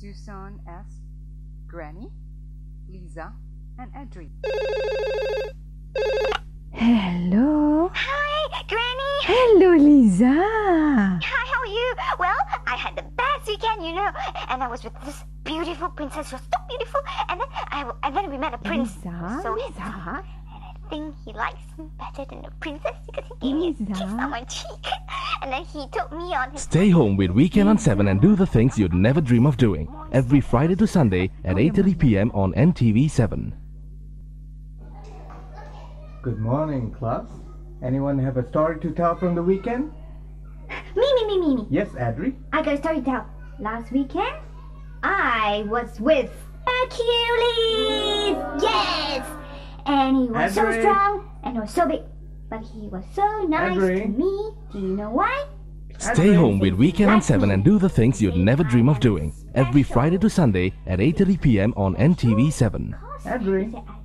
Susan S., Granny, Lisa, and Edri. Hello. Hi, Granny. Hello, Lisa. Hi, how are you? Well, I had the best weekend, and I was with this beautiful princess. She was so beautiful, and then we met a prince. So Lisa. and I think he likes me better than the princess because he gave me a kiss on my cheek, and then he took me on his. Stay home with Weekend on 7 and do the things you'd never dream of doing. Every Friday to Sunday at 8:30 p.m. on NTV 7. Good morning, class. Anyone have a story to tell from the weekend? Me. Yes, Adri. I got a story to tell. Last weekend, I was with Hercules. Yes! And he was so Adri. strong and he was so big. But he was so nice Adri. to me. Do you know why? Stay home with Weekend on 7 and do the things you'd never dream of doing. Every Friday to Sunday at 8:30 p.m. on NTV 7. Adri. He said,